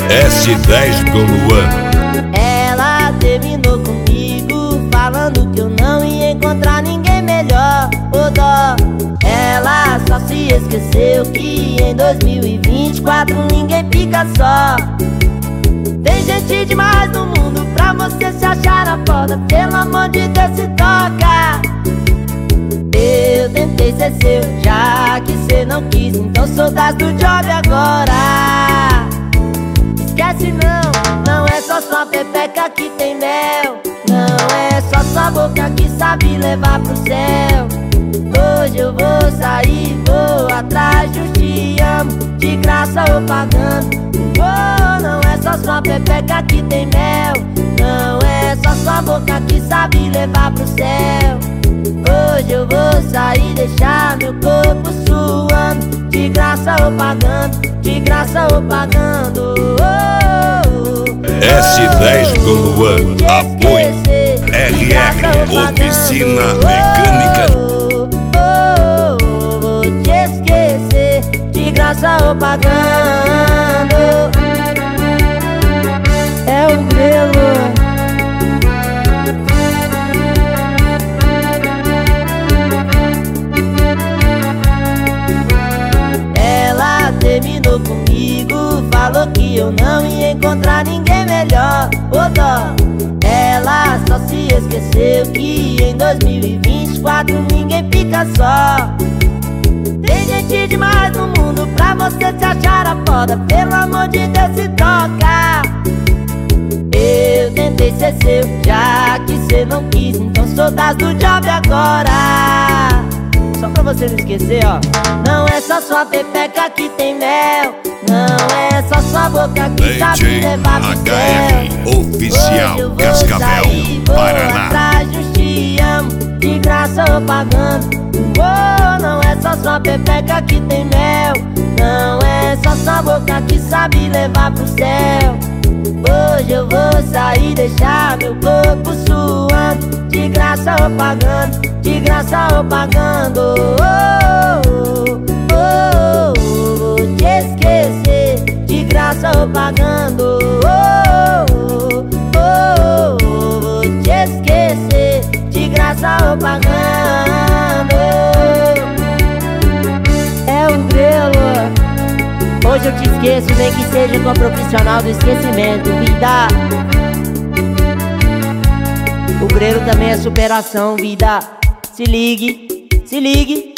S10 do Luan. Ela terminou comigo falando que eu não ia encontrar ninguém melhor. Ô dó, ela só se esqueceu que em 2024 ninguém fica só. Tem gente demais no mundo pra você se achar a foda. Pelo amor de Deus, se toca. Eu tentei ser seu, já que cê não quis, então sou das do job agora. Esquece não é só sua pepeca que tem mel. Não é só sua boca que sabe levar pro céu. Hoje eu vou sair, vou atrás de um te amo, de graça ou pagando. Oh, não é só sua pepeca que tem mel. Não é só sua boca que sabe levar pro céu. Hoje eu vou sair, deixar meu corpo suando, de graça ou pagando, de graça ou pagando. S10 do Luan. Apoio RR Oficina Mecânica. Vou te esquecer, de graça ou pagando. É o Grelo. Terminou comigo, falou que eu não ia encontrar ninguém melhor. Ô dó, ela só se esqueceu que em 2024 ninguém fica só. Tem gente demais no mundo pra você se achar a foda. Pelo amor de Deus, se toca. Eu tentei ser seu, já que cê não quis, então sou das do job agora. Só pra você não esquecer, ó. Não é só sua pepeca que tem mel. Não é só sua boca que sabe levar pro céu. Oficial Cascavel, Paraná. Atrás de um te amo, de graça ou pagando. Oh, não é só sua pepeca que tem mel. Não é só sua boca que sabe levar pro céu. Hoje eu vou sair, deixar meu corpo suando, de graça ou pagando, de graça ou pagando. Vou te esquecer, de graça ou pagando. Vou te esquecer, de graça ou pagando. É o Grelo. Hoje eu te esqueço, nem que seja com a profissional do esquecimento, vida. O Grelo também é superação, vida. Se ligue, se ligue.